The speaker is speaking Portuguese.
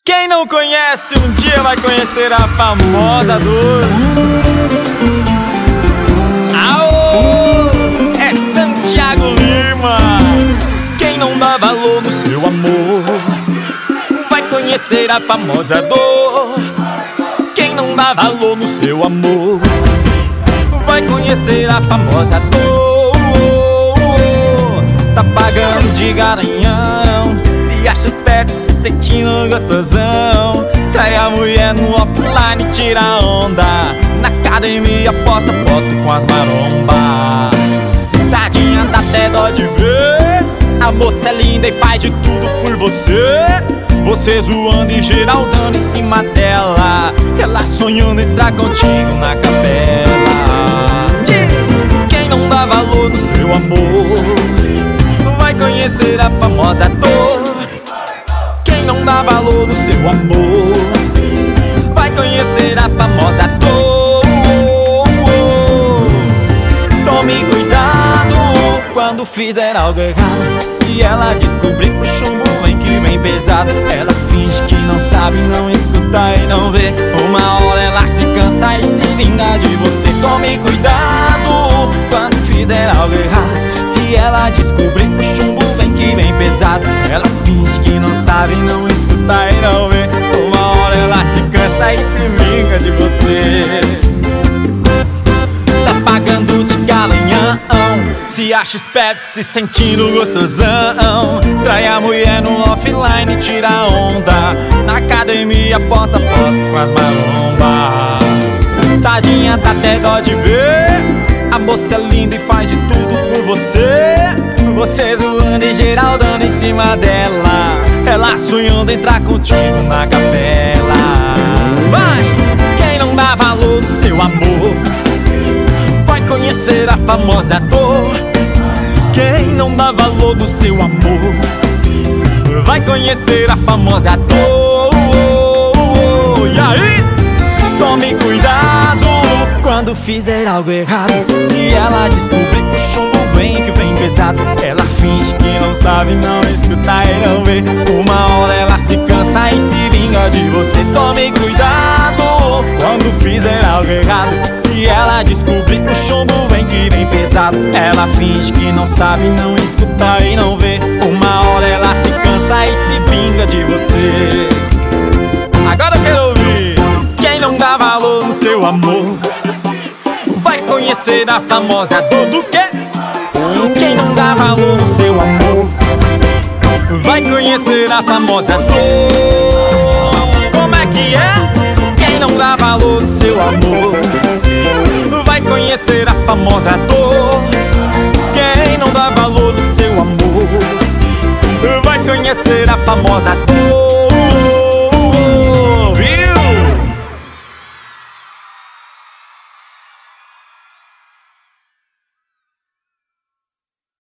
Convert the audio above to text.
Quem não conhece um dia vai conhecer a famosa dor. Aô, é Santiago Lima. Quem não dá valor no seu amor vai conhecer a famosa dor. Quem não dá valor no seu amor vai conhecer a famosa dor. Tá pagando de garanhão, se acha esperto, se sentindo gostosão. Trai a mulher no offline, tira onda. Na academia posta foto com as maromba. Tadinha, dá até dó de ver. A moça é linda e faz de tudo por você. Você zoando e geral dando em cima dela. Ela sonhando entrar contigo na capela. Quem não dá valor no seu amor vai conhecer a famosa dor. Quem não dá valor no seu amor vai conhecer a famosa dor. Tome cuidado quando fizer algo errado. Se ela descobrir, o chumbo vem que vem pesado. Ela finge que não sabe, não escuta e não vê. Uma hora ela se cansa e se vinga de você. Tome cuidado quando fizer algo errado. Se ela descobrir, o chumbo vem que vem pesado. Ela finge que não sabe, não escuta e não vê. Uma hora ela se cansa e se vinga de você. Tá pagando de galanhão, se acha esperto, se sentindo gostosão. Trai a mulher no offline, tira onda. Na academia posta foto com as maromba. Tadinha, dá até dó de ver. A moça é linda e faz de tudo por você. Você zoando e geral dando em cima dela. Ela sonhando entrar contigo na capela. Vai! Quem não dá valor no seu amor vai conhecer a famosa dor. Quem não dá valor no seu amor vai conhecer a famosa dor. E aí? Tome cuidado quando fizer algo errado. Se ela descobrir, o chumbo vem que vem pesado. Ela finge que não sabe, não escuta e não vê. Uma hora ela se cansa e se vinga de você. Tome cuidado quando fizer algo errado. Se ela descobrir, o chumbo vem que vem pesado. Ela finge que não sabe, não escuta e não vê. Uma hora ela se cansa e se vinga de você. Agora eu quero ouvir. Quem não dá valor no seu amor vai conhecer a famosa dor do quê? Quem não dá valor no seu amor vai conhecer a famosa dor. Como é que é? Quem não dá valor no seu amor vai conhecer a famosa dor. Quem não dá valor no seu amor vai conhecer a famosa dor.